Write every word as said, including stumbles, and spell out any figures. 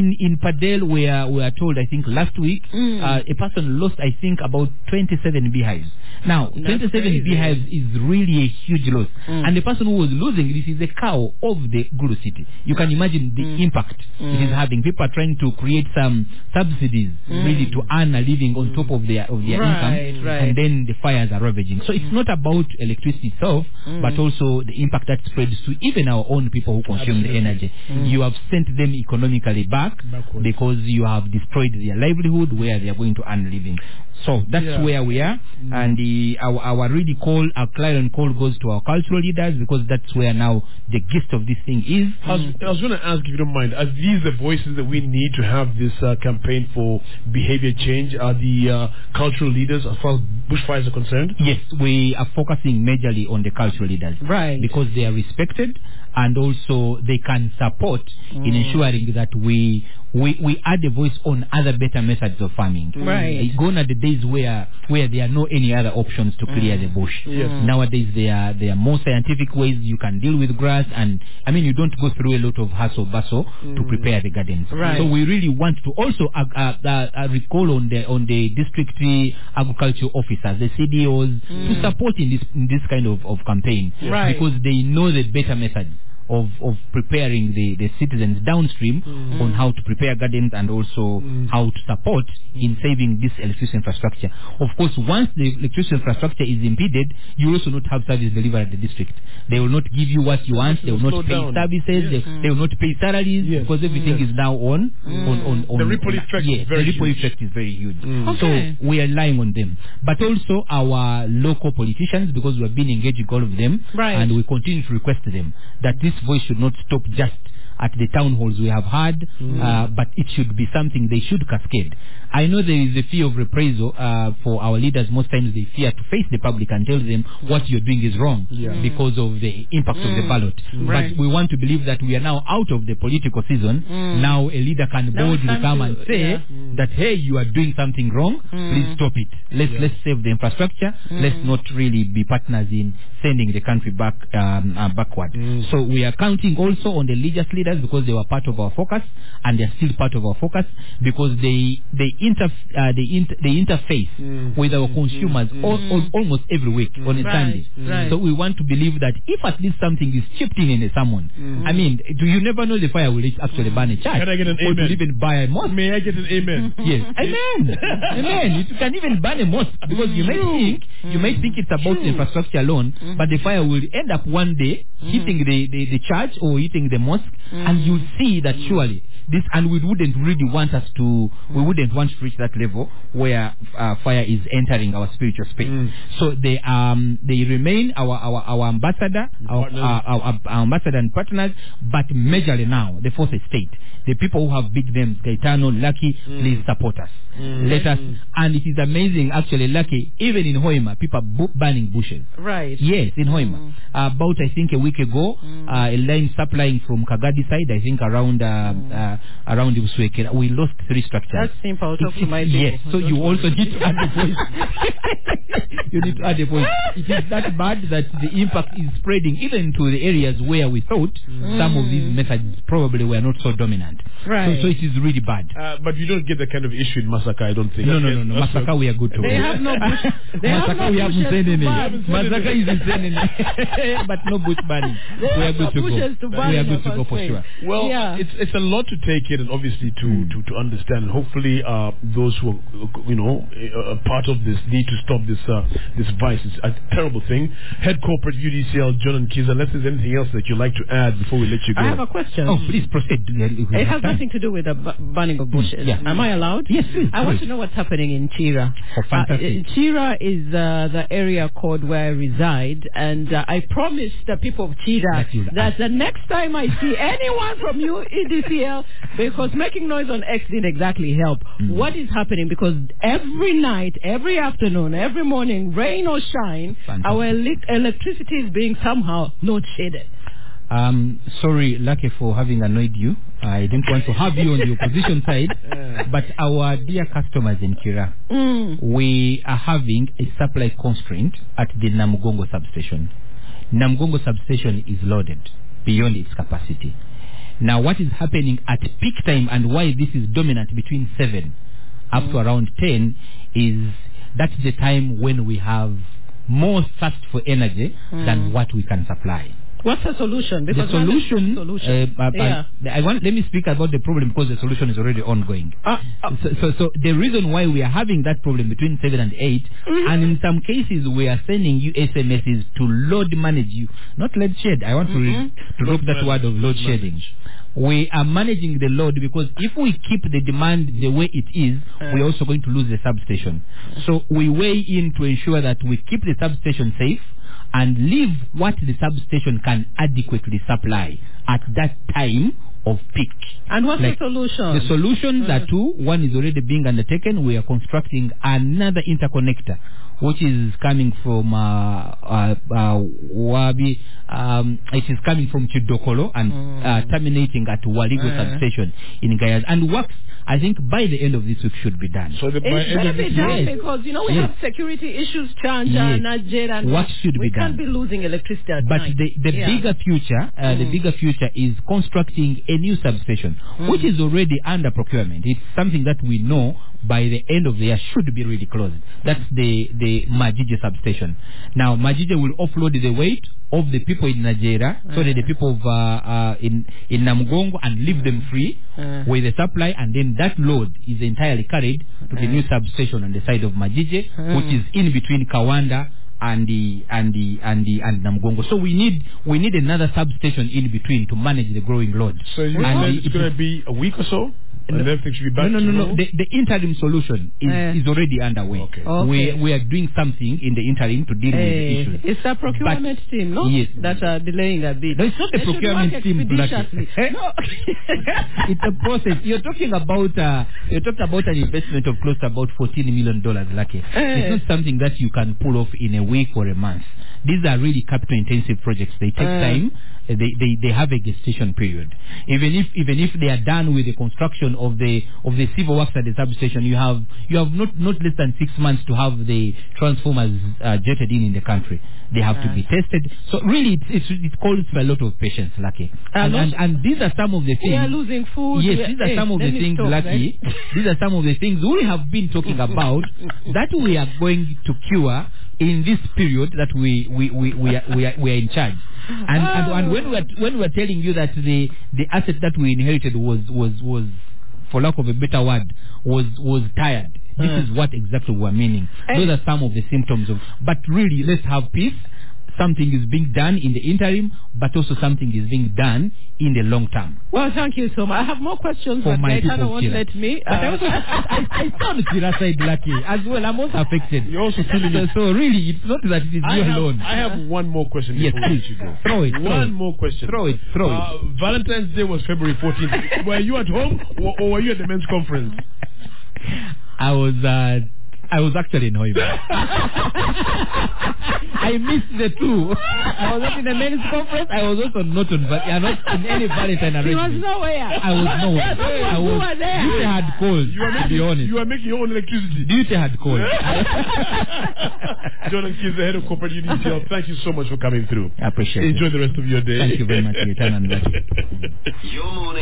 In, in Padel, we are, we are told, I think last week, mm. uh, a person lost, I think, about twenty-seven beehives. Now, That's twenty-seven crazy. Beehives is really a huge loss. Mm. And the person who was losing this is the cow of the Gulu city. You can imagine the mm. impact mm. it is having. People are trying to create some subsidies, mm. really, to earn a living on top of their, of their right, income. Right. And then the fires are ravaging. So it's not about electricity itself, mm. but also the impact that spreads to even our own people who consume Absolutely. The energy. Mm. You have sent them economically back Backwards. Because you have destroyed their livelihood where they are going to earn living. So that's yeah. where we are. Mm. And the, our, our really call, our clarion call goes to our cultural leaders, because that's where now the gist of this thing is. I was, I was going to ask, if you don't mind, are these the voices that we need to have this uh, campaign for behavior change? Are the uh, cultural leaders, as far as bushfires are concerned? Yes, we are focusing majorly on the cultural leaders. Right. Because they are respected, and also they can support mm. in ensuring that we we we add a voice on other better methods of farming. Right. Uh, gone are the days where where there are no any other options to clear mm. the bush. Yes. Nowadays there are there are more scientific ways you can deal with grass, and I mean you don't go through a lot of hassle bustle mm. to prepare the gardens. Right. So we really want to also uh, uh, uh, uh, recall on the on the district agriculture officers, the C D Os, mm. to support in this in this kind of, of campaign, right. because they know the better methods of, of preparing the, the citizens downstream mm. on how to prepare gardens, and also mm. how to support in saving this electricity infrastructure. Of course, once the electricity infrastructure is impeded, you also not have service delivery at the district. They will not give you what you want. They will not pay down. services. Yes. They, mm. they will not pay salaries yes. because everything yes. is now on, mm. on, on, on. The ripple on, effect yeah, is very the ripple huge. effect is very huge. Mm. Okay. So we are relying on them. But also our local politicians, because we have been engaging all of them, right. and we continue to request them that this voice should not stop just at the town halls we have had, mm. uh, but it should be something they should cascade. I know there is a fear of reprisal uh, for our leaders. Most times they fear to face the public and tell them what you're doing is wrong yeah. because of the impact mm. of the ballot. Mm. Right. But we want to believe that we are now out of the political season. Mm. Now a leader can boldly come to, and say yeah. that, hey, you are doing something wrong. Mm. Please stop it. Let's, yeah. let's save the infrastructure. Mm. Let's not really be partners in sending the country back um, uh, backward. Mm. So we are counting also on the religious leaders, because they were part of our focus, and they are still part of our focus, because they they inter uh, they, inter they interface mm. with our consumers mm. all, all, almost every week mm. on a right. Sunday. Right. So we want to believe that if at least something is chipped in in a sermon, mm. I mean, do you never know the fire will actually mm. burn a church? Can I get an or amen? To even buy a mosque? May I get an amen? Yes, amen, amen. You can even burn a mosque, because you might think you might think it's about the infrastructure alone, mm. but the fire will end up one day mm. hitting the, the the church or hitting the mosque, mm. and you'll see that surely this, and we wouldn't really want us to, we wouldn't want to reach that level where uh, fire is entering our spiritual space. Mm. So they um they remain our our, our ambassador, our, uh, our, our ambassador and partners, but majorly now the fourth estate, the people who have big names, Gaetano, Lucky, mm. please support us. Mm. Let us, mm. and it is amazing actually, Lucky, even in Hoima, people are bu burning bushes. Right. Yes, in Hoima. Mm. Uh, about I think a week ago, mm. uh, a line supplying from Kagadi side, I think around uh, mm. uh, around Usweke, we lost three structures. That's simple. I'll talk to my people. Yes, so you also need to add the voice. You need to add the voice. It is that bad that the impact is spreading even to the areas where we thought mm. some of these methods probably were not so dominant. Right. So, so it is really bad. Uh, but you don't get the kind of issue in Masaka, I don't think. No, no, no, no. Masaka, we are good to They go. have no bush. They Masaka, have no we haven't said any. Masaka is insane, but no bush burning. We are good to go. We are good to go for sure. Well, yeah. it's it's a lot to take in, and obviously to mm. to, to understand. Hopefully, uh, those who are, you know, a part of this need to stop this uh, this vice. It's a terrible thing. Head corporate U D C L, John and Kiza. Unless there's anything else that you'd like to add before we let you go. I have a question. Oh, please proceed. It has nothing to do with the burning of bushes. Mm. Yeah. Am I allowed? Yes, please. I want to know what's happening in Chira. Oh, fantastic. Uh, Chira is uh, the area code where I reside, and uh, I promised the people of Chira that, that the next time I see anyone from U D C L, because making noise on X didn't exactly help. Mm. What is happening? Because every night, every afternoon, every morning, rain or shine, fantastic. Our ele electricity is being somehow not shaded. Um, sorry, Lucky, for having annoyed you. I didn't want to have you on the opposition side, but our dear customers in Kira, mm. we are having a supply constraint at the Namugongo substation. Namugongo substation is loaded beyond its capacity. Now, what is happening at peak time and why this is dominant between seven up mm. to around ten is that's the time when we have more thirst for energy mm. than what we can supply. What's the solution? Because the solution, solution. Uh, uh, yeah. I want, let me speak about the problem because the solution is already ongoing. Uh, uh, so, so, so the reason why we are having that problem between seven and eight, mm-hmm. and in some cases we are sending you S M Ses to load manage you, not load shed. I want mm-hmm. to, re- to drop that word of load shedding. We are managing the load because if we keep the demand the way it is, uh, we're also going to lose the substation. So we weigh in to ensure that we keep the substation safe and leave what the substation can adequately supply at that time of peak. And what's like the solution? The solutions mm. are two. One is already being undertaken. We are constructing another interconnector, which is coming from uh, uh, uh, Wabi. Um, it is coming from Chidokolo and mm. uh, terminating at Waligo mm. substation in Gayas. And works, I think, by the end of this week should be done. So the by it's end of this be done yes. because, you know, we yes. have security issues, Chanja, yes. Nigeria. And what should we be done? We can't be losing electricity at But night. the, the yeah. bigger future, uh, mm. the bigger future is constructing a new substation, mm. which is already under procurement. It's something that we know by the end of the year should be really closed. That's the, the Majije substation. Now, Majije will offload the weight of the people in Nigeria, mm. so that the people of, uh, uh, in, in Namugongo and leave mm. them free mm. with the supply, and then that load is entirely carried to mm. the new substation on the side of Majije, mm. which is in between Kawanda and the and the and the and Namugongo. So we need we need another substation in between to manage the growing load. So you and it's going to be a week or so? No, and everything should be back no, no, no, no. no. The, the interim solution is, uh, is already underway. Okay. okay. We we are doing something in the interim to deal uh, with the issues. It's a procurement but, team, no? Yes. That are delaying a bit. No, it's not a they procurement team, no. It's a process. You're talking about uh, you're talking about an investment of close to about fourteen million dollars, Lucky. Uh, it's not something that you can pull off in a week or a month. These are really capital intensive projects. They take uh, time. They, they they have a gestation period. Even if even if they are done with the construction of the of the civil works at the substation, you have you have not, not less than six months to have the transformers uh, jetted in in the country. They have uh, to be tested. So really, it's it's it calls for a lot of patience, Lucky. And, and and these are some of the things. We are losing food. Yes, these are hey, some of the things, stop, Lucky. Right? These are some of the things we have been talking about that we are going to cure in this period that we we we we are, we are, we are in charge. And, oh. and and when we are when we are telling you that the the asset that we inherited was was was for lack of a better word was was tired. This uh. is what exactly we are meaning. Those are some of the symptoms of. But really, let's have peace. Something is being done in the interim, but also something is being done in the long term. Well, thank you so much. I have more questions, for but my Gaetano won't let me. But uh, I also, I, I sound Tira side lucky as well. I'm also affected. You're also feeling it. So really, it's not that it is I you have, alone. I have one more question. Yes, please. You go. Throw it. One throw more question. Throw it. Throw uh, it. Valentine's Day was February fourteenth. Were you at home or, or were you at the men's conference? I was. Uh, I was actually in Hoima. I missed the two. I was not in the men's conference. I was also not on, but yeah, not in any Valentine arrangement. He was nowhere. I was nowhere. I was. was there. Duty had called. You are making, to be honest, you are making your own electricity. Duty had called. Jordan Keys, the head of corporate U D C L. Thank you so much for coming through. I appreciate Enjoy it. Enjoy the rest of your day. Thank you very much, Gaetano. Your morning.